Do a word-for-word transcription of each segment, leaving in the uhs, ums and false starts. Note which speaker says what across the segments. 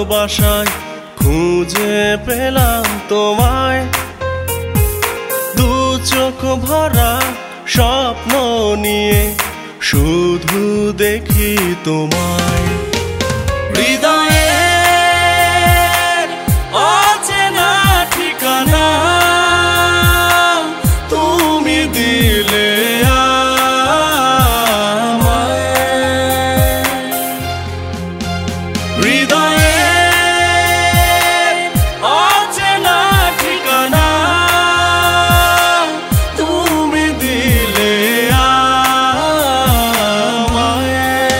Speaker 1: ভালোবাসায় খুঁজে পেলাম তোমায়। দু চোখ ভরা স্বপ্ন নিয়ে শুধু দেখি তোমায়। হৃদয়ের অচেনা ঠিকানা তুমি দিলে আমায়। হৃদয়ের অচেনা ঠিকানা তুমি দিলে আমায়।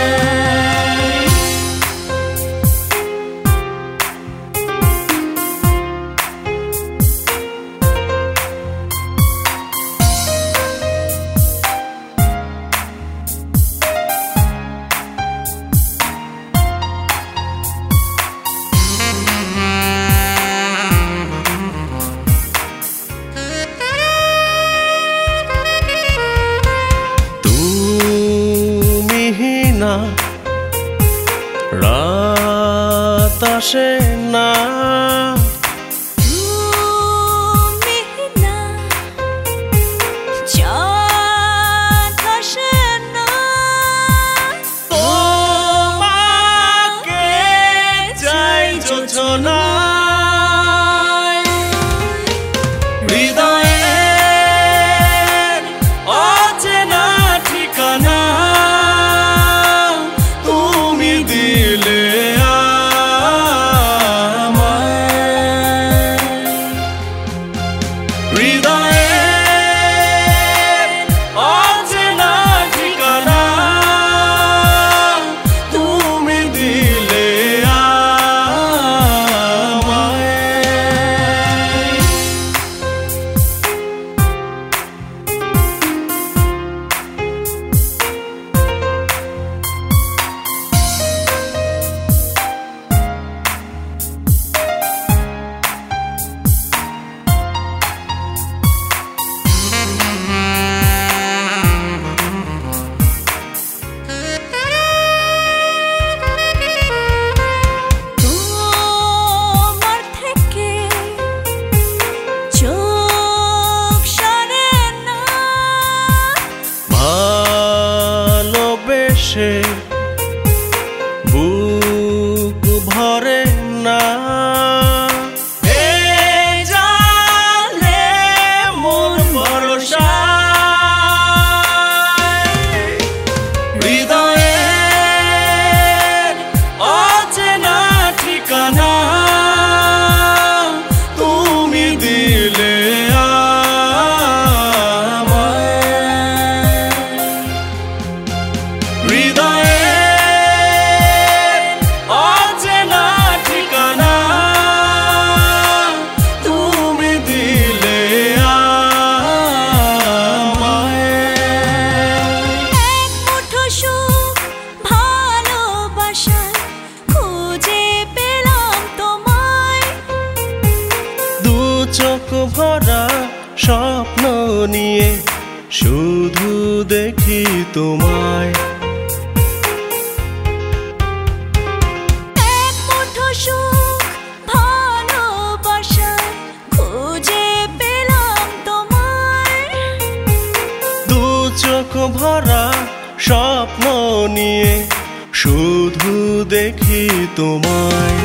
Speaker 1: রাত আসে না
Speaker 2: তুমি না, চাঁদ আসে না,
Speaker 1: তোমাকে চাই যোছনায়। হৃদয়ের অচেনা ঠিকানা তুমি দিলে আমায়। হৃদয়ের অচেনা ঠিকানা তুমি দিলে আমায়।
Speaker 2: তোমার থেকে চোখ সরে না,
Speaker 1: ভালোবেসে বুক ভরে না, এ জালে মন ভরসায়। হৃদয়ের অচেনা ঠিকানা তুমি দিলে আমায়। হৃদয়ের অচেনা ঠিকানা তুমি দিলে আমায়।
Speaker 2: এক মুঠো সুখ ভালোবাসায় খুঁজে পেলাম তোমায়।
Speaker 1: দু চোখ ভরা স্বপ্ন নিয়ে শুধু দেখি তোমায়।
Speaker 2: এক মুঠো সুখ ভালোবাসায় খুঁজে পেলাম তোমায়।
Speaker 1: দু চোখ ভরা স্বপ্ন নিয়ে শুধু দেখি তোমায়।